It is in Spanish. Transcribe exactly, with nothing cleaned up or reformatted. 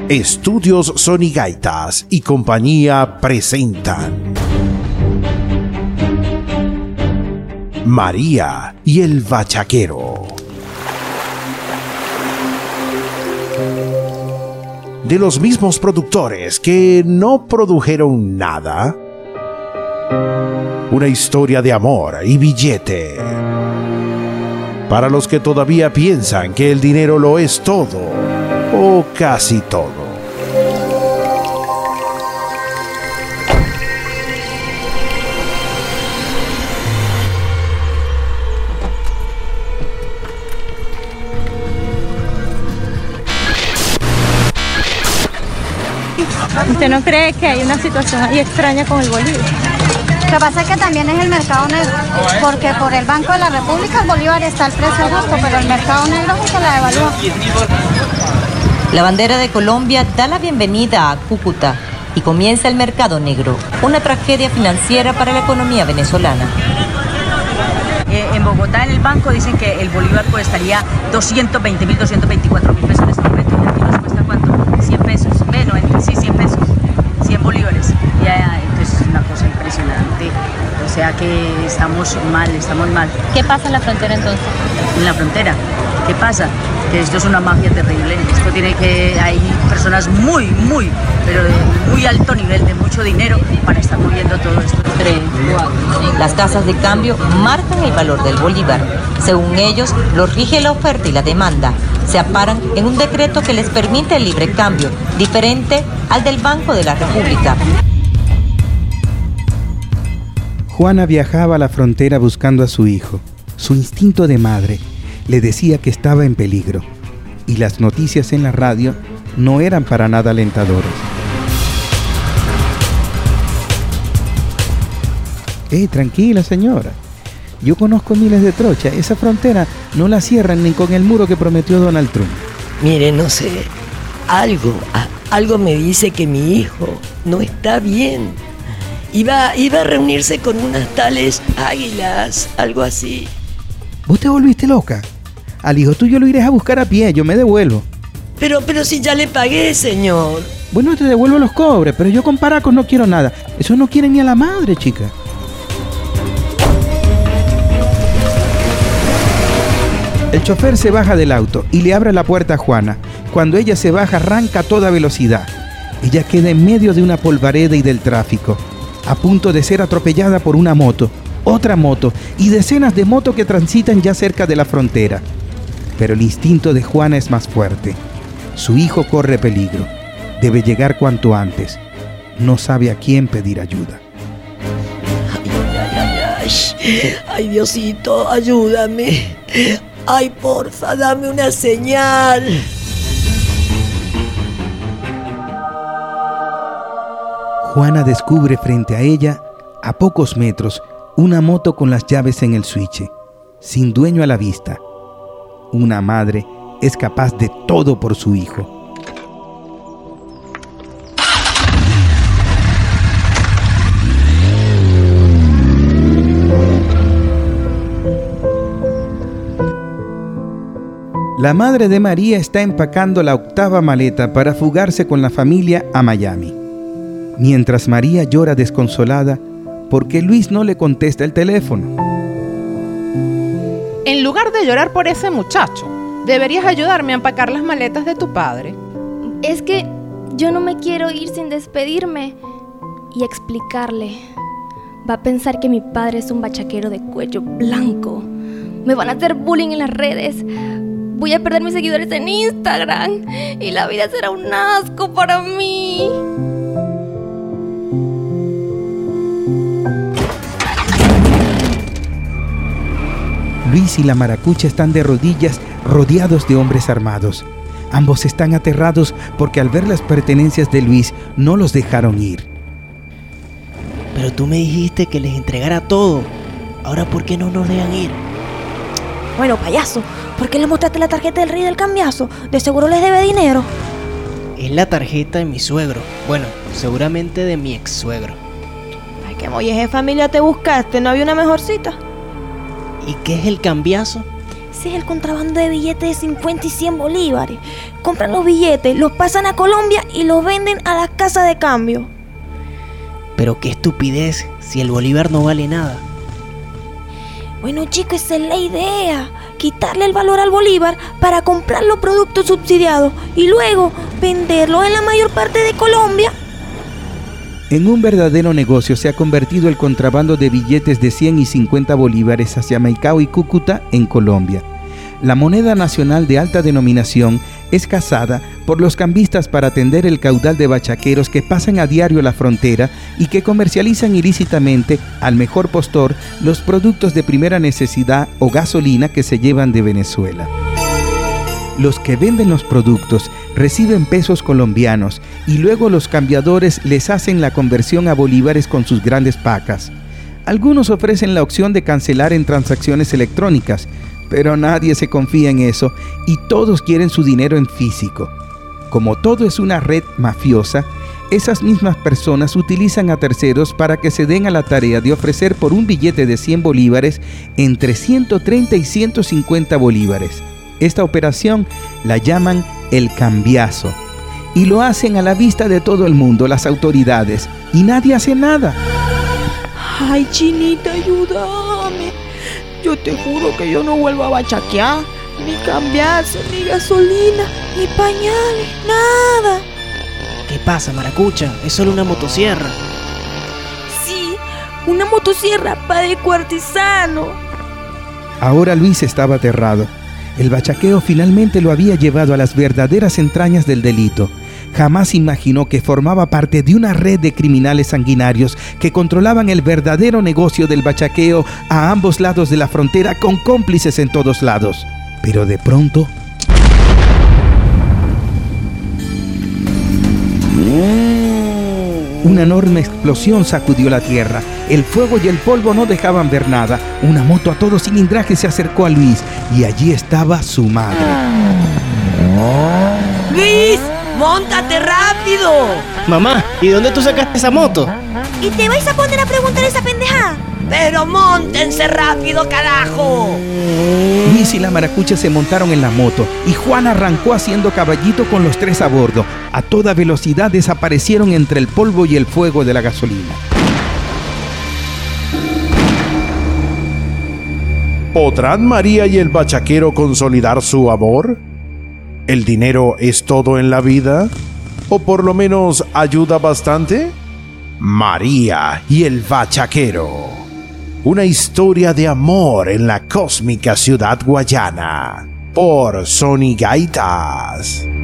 Estudios Sonigaitas y compañía presentan María y el Bachaquero. De los mismos productores que no produjeron nada. Una historia de amor y billete. Para los que todavía piensan que el dinero lo es todo, o casi todo. ¿Usted no cree que hay una situación ahí extraña con el bolívar? Lo que pasa es que también es el mercado negro, porque por el Banco de la República el bolívar está al precio justo, pero el mercado negro es el que la devalúa. La bandera de Colombia da la bienvenida a Cúcuta y comienza el mercado negro, una tragedia financiera para la economía venezolana. Eh, en Bogotá, en el banco, dicen que el bolívar costaría doscientos veinte mil, doscientos veinticuatro mil pesos en este momento. ¿Y aquí nos cuesta cuánto? cien pesos, menos, sí, cien pesos, cien bolívares. Y ya, entonces es una cosa impresionante. O sea que estamos mal, estamos mal. ¿Qué pasa en la frontera entonces? En la frontera, ¿qué pasa? Que esto es una mafia terrible. Esto tiene que, hay personas muy, muy, pero de muy alto nivel, de mucho dinero, para estar moviendo todo esto. Tres, cuatro. Las tasas de cambio marcan el valor del bolívar. Según ellos, los rige la oferta y la demanda. Se amparan en un decreto que les permite el libre cambio, diferente al del Banco de la República. Juana viajaba a la frontera buscando a su hijo. Su instinto de madre le decía que estaba en peligro, y las noticias en la radio no eran para nada alentadoras. Eh, tranquila señora, yo conozco miles de trochas, esa frontera no la cierran ni con el muro que prometió Donald Trump. Mire, no sé, algo, a, algo me dice que mi hijo no está bien. Iba, iba a reunirse con unas tales águilas, algo así. ¿Vos te volviste loca? Al hijo tuyo lo iré a buscar a pie, yo me devuelvo. Pero, pero si ya le pagué, señor. Bueno, te devuelvo los cobres, pero yo con paracos no quiero nada. Eso no quiere ni a la madre, chica. El chofer se baja del auto y le abre la puerta a Juana. Cuando ella se baja, arranca a toda velocidad. Ella queda en medio de una polvareda y del tráfico, a punto de ser atropellada por una moto, otra moto y decenas de motos que transitan ya cerca de la frontera. Pero el instinto de Juana es más fuerte. Su hijo corre peligro. Debe llegar cuanto antes. No sabe a quién pedir ayuda. Ay, ay, ay, ay. Ay, Diosito, ayúdame. Ay, porfa, dame una señal. Juana descubre frente a ella, a pocos metros, una moto con las llaves en el switch, sin dueño a la vista. Una madre es capaz de todo por su hijo. La madre de María está empacando la octava maleta para fugarse con la familia a Miami. Mientras María llora desconsolada porque Luis no le contesta el teléfono. En lugar de llorar por ese muchacho, deberías ayudarme a empacar las maletas de tu padre. Es que yo no me quiero ir sin despedirme y explicarle. Va a pensar que mi padre es un bachaquero de cuello blanco. Me van a hacer bullying en las redes. Voy a perder mis seguidores en Instagram y la vida será un asco para mí. Luis y la maracucha están de rodillas, rodeados de hombres armados. Ambos están aterrados porque al ver las pertenencias de Luis no los dejaron ir. Pero tú me dijiste que les entregara todo. Ahora, ¿por qué no nos dejan ir? Bueno, payaso, ¿por qué le mostraste la tarjeta del rey del cambiazo? De seguro les debe dinero. Es la tarjeta de mi suegro. Bueno, seguramente de mi ex suegro. Ay, qué molleje de familia te buscaste, ¿no había una mejor cita? ¿Y qué es el cambiazo? Ese es el contrabando de billetes de cincuenta y cien bolívares. Compran los billetes, los pasan a Colombia y los venden a las casas de cambio. Pero qué estupidez, si el bolívar no vale nada. Bueno, chicos, esa es la idea. Quitarle el valor al bolívar para comprar los productos subsidiados y luego venderlos en la mayor parte de Colombia. En un verdadero negocio se ha convertido el contrabando de billetes de cien y cincuenta bolívares hacia Maicao y Cúcuta, en Colombia. La moneda nacional de alta denominación es cazada por los cambistas para atender el caudal de bachaqueros que pasan a diario la frontera y que comercializan ilícitamente al mejor postor los productos de primera necesidad o gasolina que se llevan de Venezuela. Los que venden los productos reciben pesos colombianos y luego los cambiadores les hacen la conversión a bolívares con sus grandes pacas. Algunos ofrecen la opción de cancelar en transacciones electrónicas, pero nadie se confía en eso y todos quieren su dinero en físico. Como todo es una red mafiosa, esas mismas personas utilizan a terceros para que se den a la tarea de ofrecer por un billete de cien bolívares entre ciento treinta y ciento cincuenta bolívares. Esta operación la llaman el cambiazo y lo hacen a la vista de todo el mundo, las autoridades, y nadie hace nada. Ay, Chinita, ayúdame. Yo te juro que yo no vuelvo a bachaquear, ni cambiarse, ni gasolina, ni pañales, nada. ¿Qué pasa, maracucha? Es solo una motosierra. Sí, una motosierra para descuartizarnos. Ahora Luis estaba aterrado. El bachaqueo finalmente lo había llevado a las verdaderas entrañas del delito. Jamás imaginó que formaba parte de una red de criminales sanguinarios que controlaban el verdadero negocio del bachaqueo a ambos lados de la frontera, con cómplices en todos lados. Pero de pronto... una enorme explosión sacudió la tierra. El fuego y el polvo no dejaban ver nada. Una moto a todo cilindraje se acercó a Luis y allí estaba su madre. ¡Luis! ¡Móntate rápido! Mamá, ¿y dónde tú sacaste esa moto? ¿Y te vais a poner a preguntar esa pendejada? ¡Pero móntense rápido, carajo! Luis y la maracucha se montaron en la moto y Juan arrancó haciendo caballito con los tres a bordo. A toda velocidad desaparecieron entre el polvo y el fuego de la gasolina. ¿Podrán María y el bachaquero consolidar su amor? ¿El dinero es todo en la vida? ¿O por lo menos ayuda bastante? María y el bachaquero. Una historia de amor en la cósmica ciudad guayana. Por Sony Gaitas.